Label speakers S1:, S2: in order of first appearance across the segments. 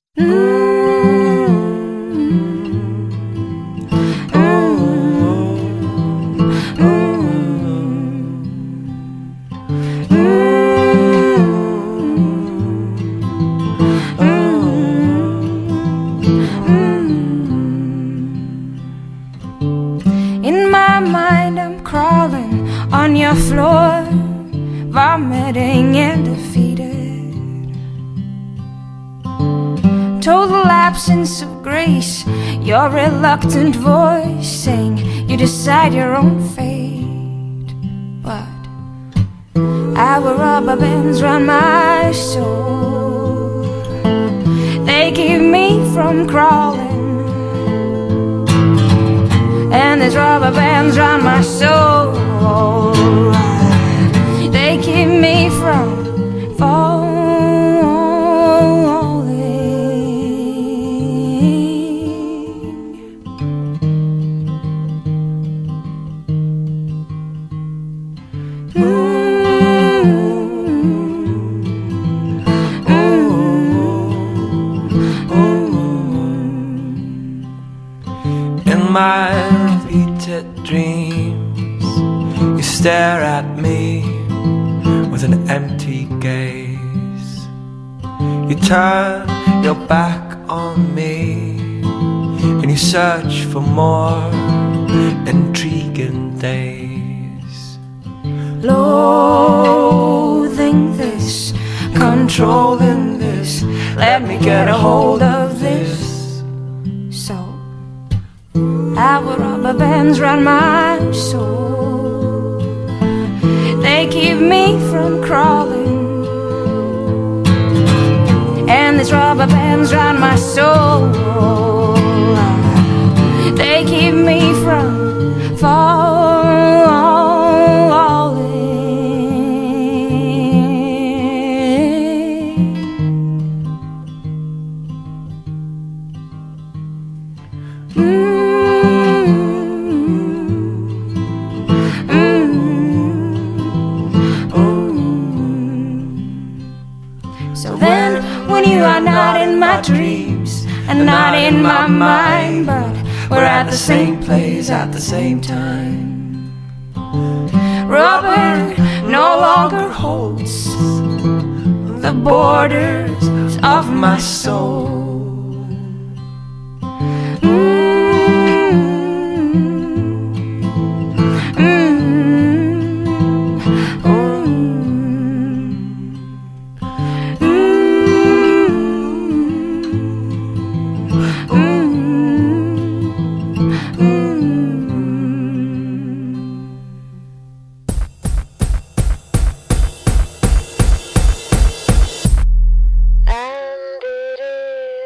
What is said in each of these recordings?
S1: In my mind I'm crawling on your floor, vomiting and defeated. Total absence of grace, your reluctant voice saying you decide your own fate. But our rubber bands run my soul, they keep me from crawling. And these rubber bands round my soul, they keep me from falling.
S2: In my repeated dreams, you stare at me with an empty gaze. You turn your back on me and you search for more intriguing days.
S1: Loathing this, controlling this, let me get a hold of this. So our rubber bands round my soul, they keep me from crawling. And these rubber bands round my soul, they keep me from falling. So then, when you are not in my dreams and not in my mind, but we're at the same place at the same time, rubber no longer holds the borders of my soul.
S3: And it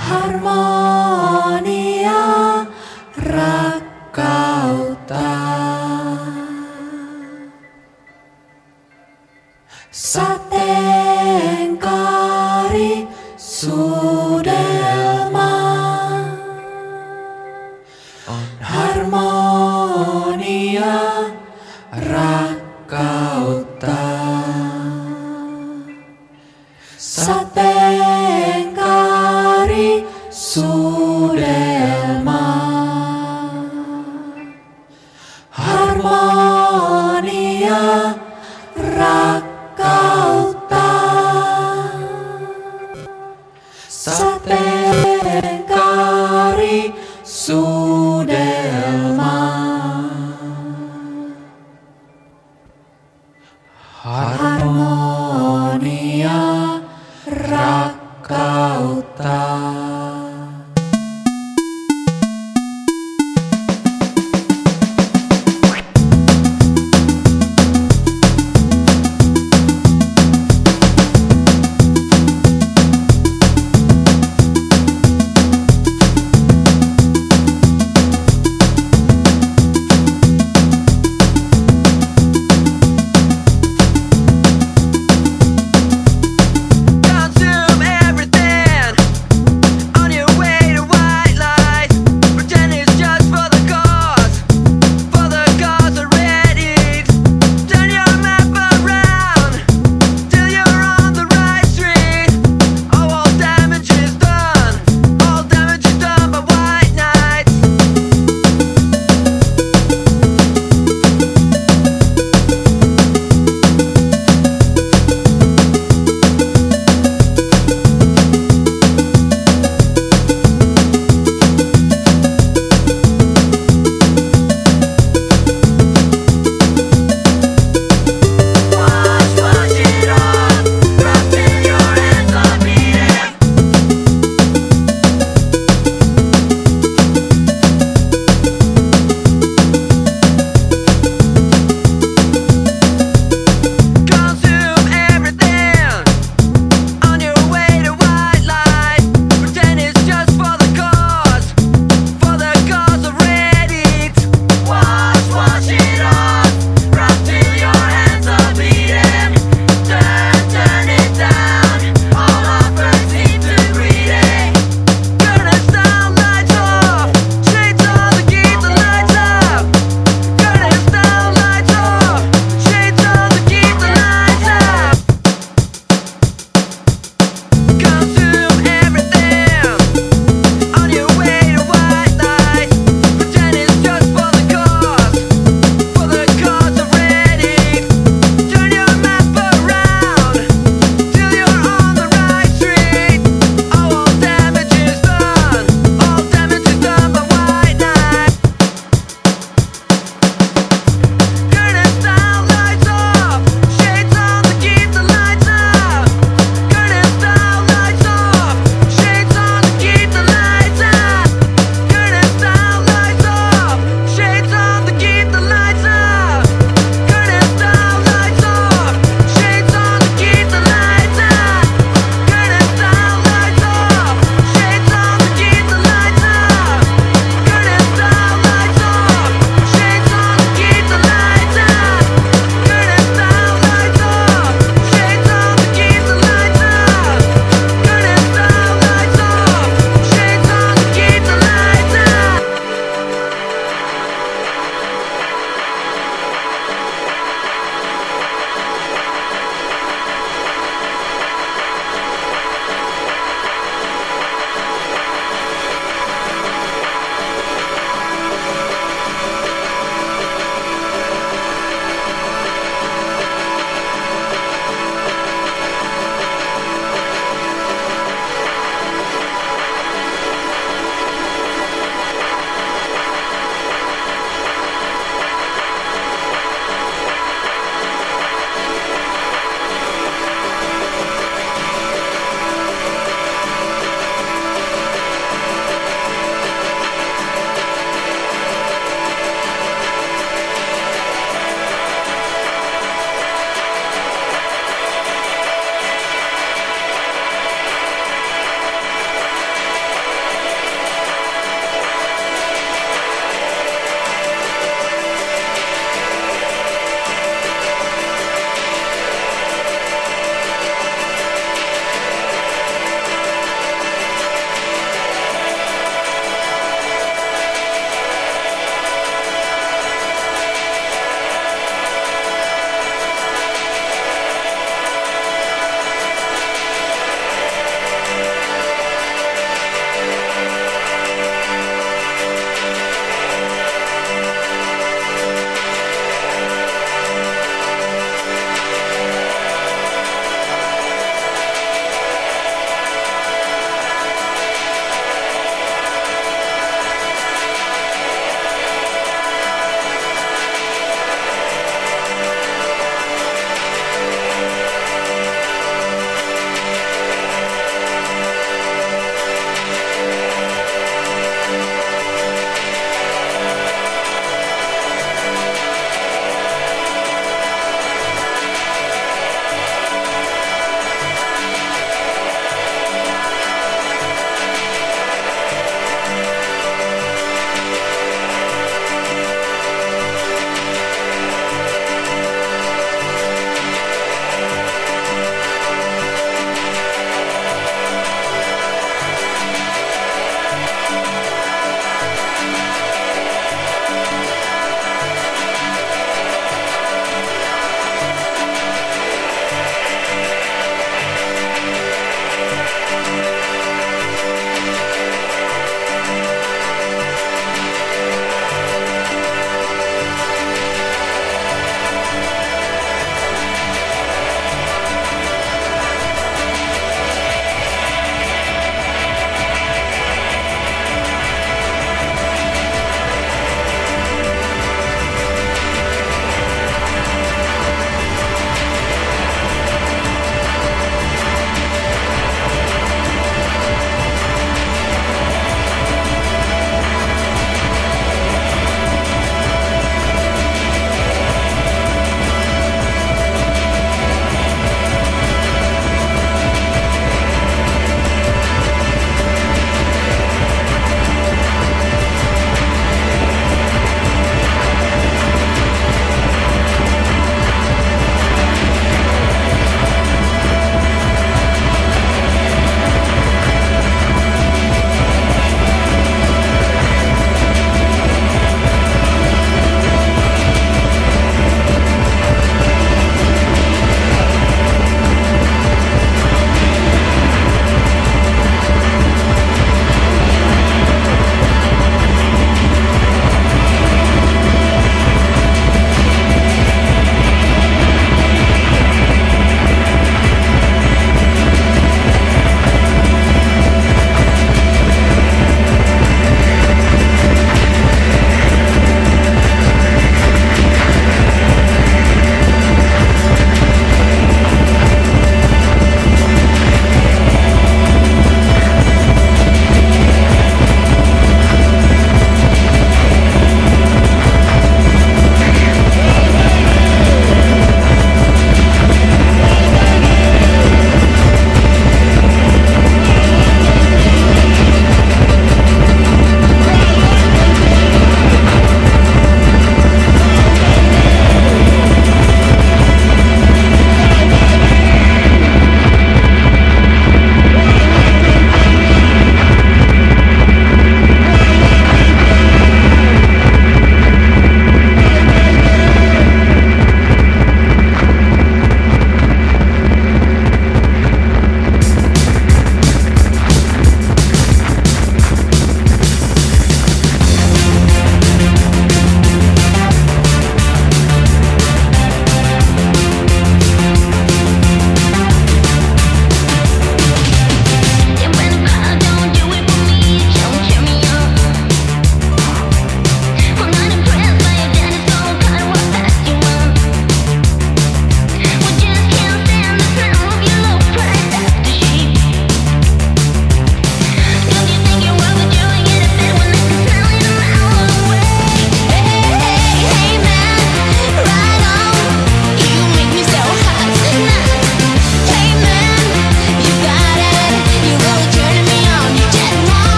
S1: harmonia, rakkautta. Sateenkaari, suudelma on harmonia, rakkautta. Sateenkaari, suudelma, harmonia, rakkautta. Sateenkaari, suudelma, harmonia, rakkautta.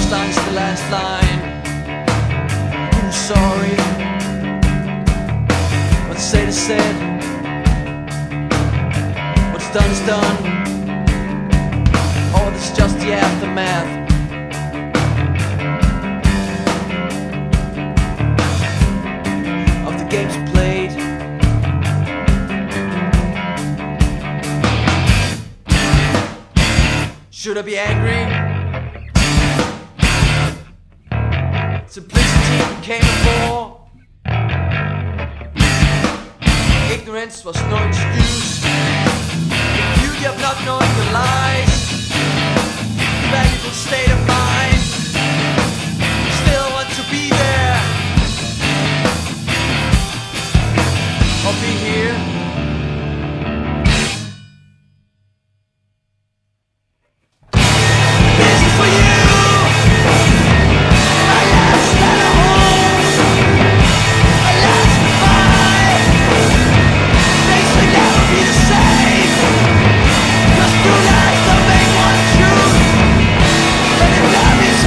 S3: last line's the last line. I'm sorry. What's said is said. What's done is done. Oh, this is just the aftermath. Of the games played. Should I be angry? Simplicity came before. Ignorance was no excuse. The beauty of not knowing the lies. Valuable state of mind. Still want to be there. Or be here. This is for you. My last letter home. My last goodbye. Things will never be the same. 'Cause two lives don't make one truth. But if love is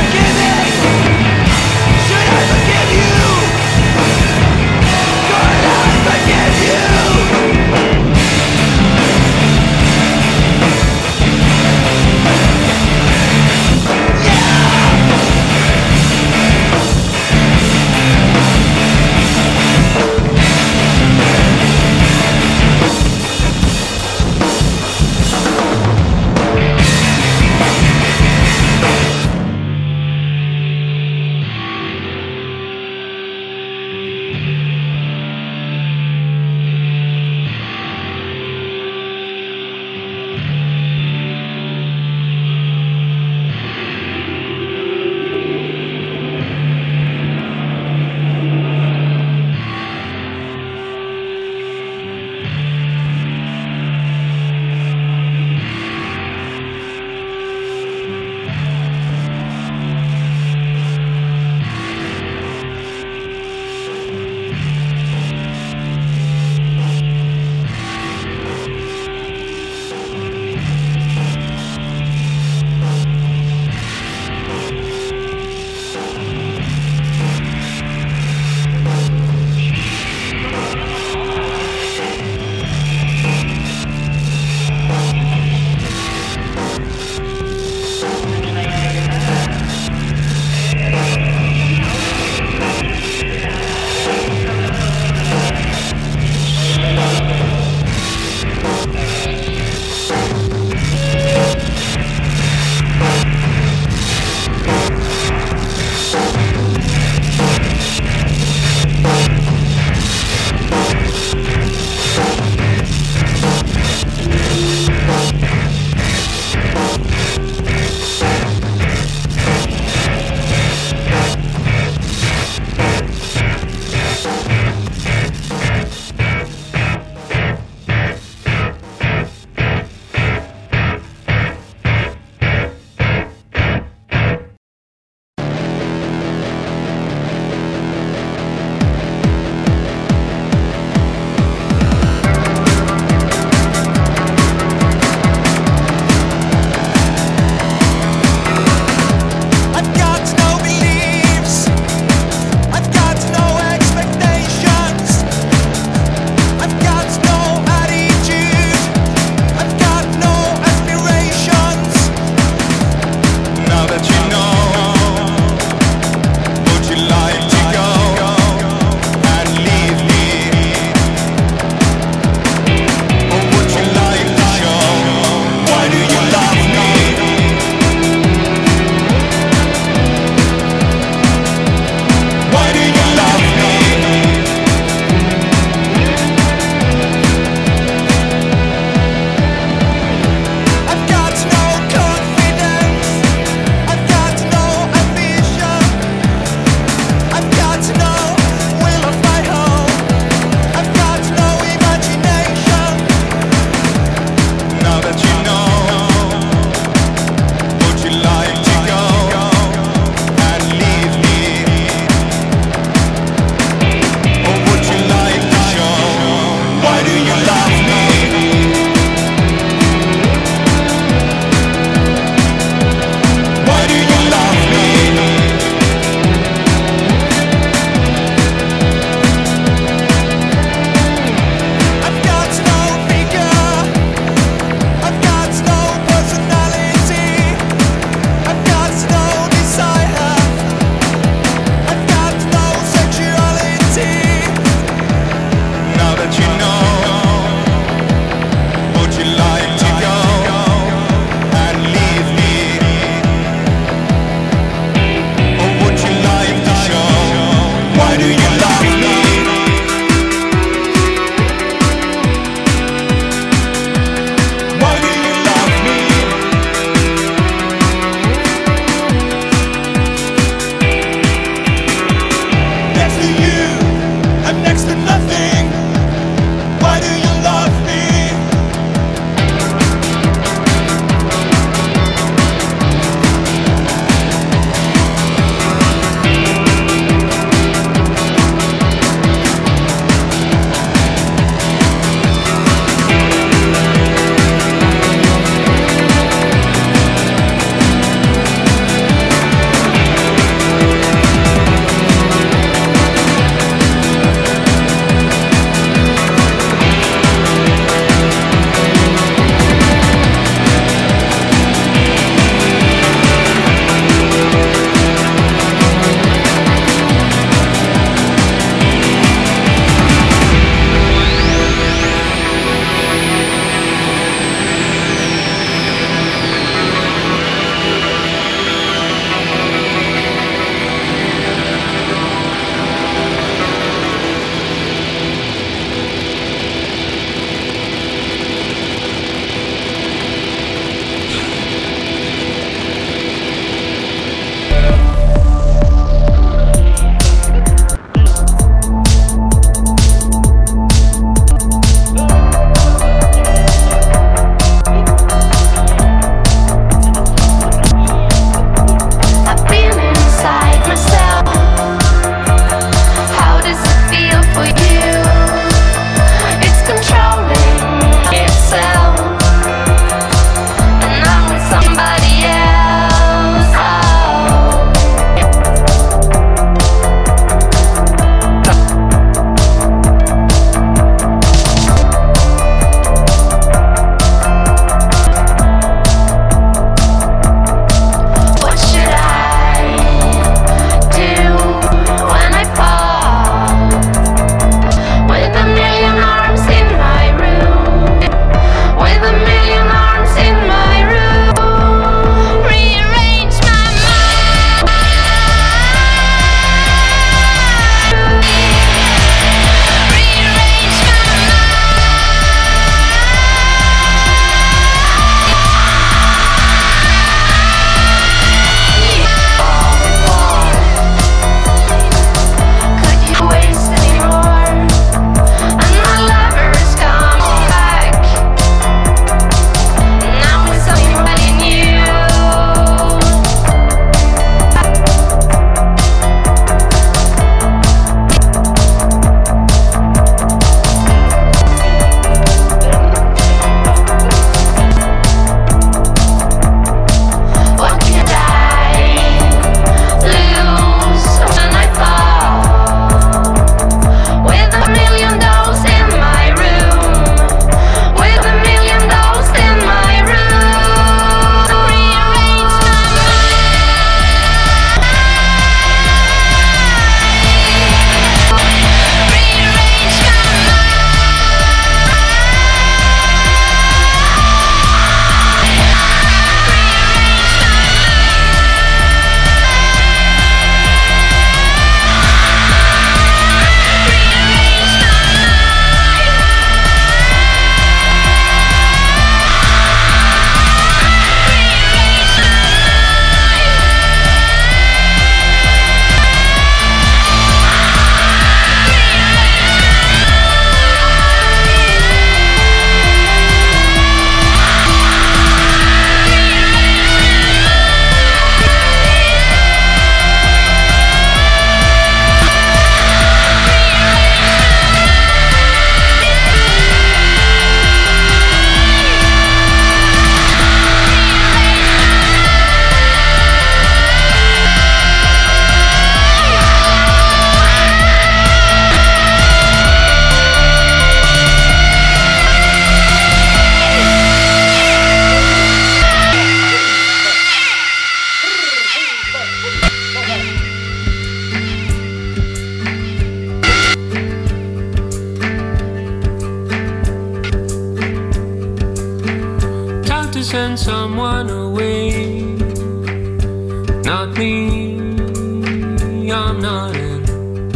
S4: send someone away. Not me, I'm not in.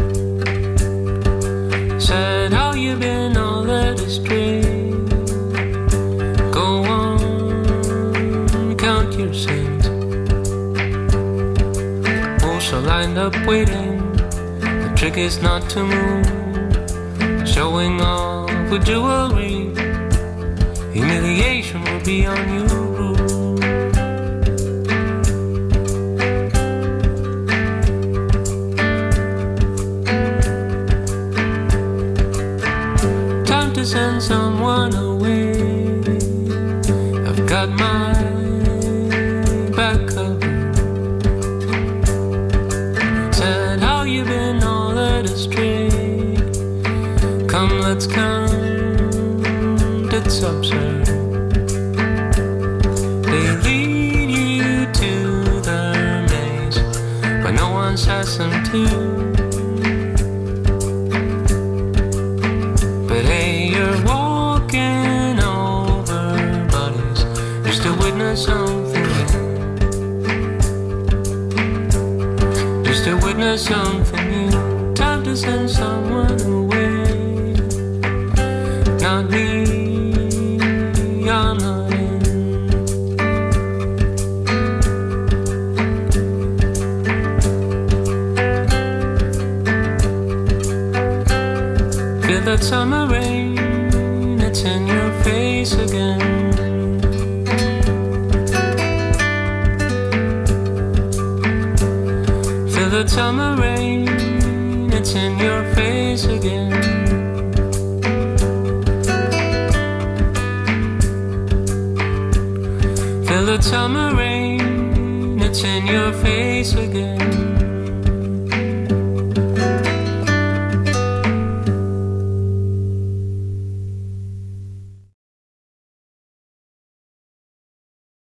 S4: Said how you been all led astray. Go on, count your sins. Also lined up waiting. The trick is not to move. Showing off with jewelry. Humiliation will be on you. Time to send someone away. I've got my back covered. Said how you been all led astray. Come, let's count. It's absurd. They lead you to the maze, but no one says them to. But hey, you're walking over bodies just to witness something new. Just to witness something new. Time to send someone away. Not me. I'm not in. Feel that summer rain, it's in your face again. Feel that summer rain, it's in your face again. Feel that summer rain, it's in your face again.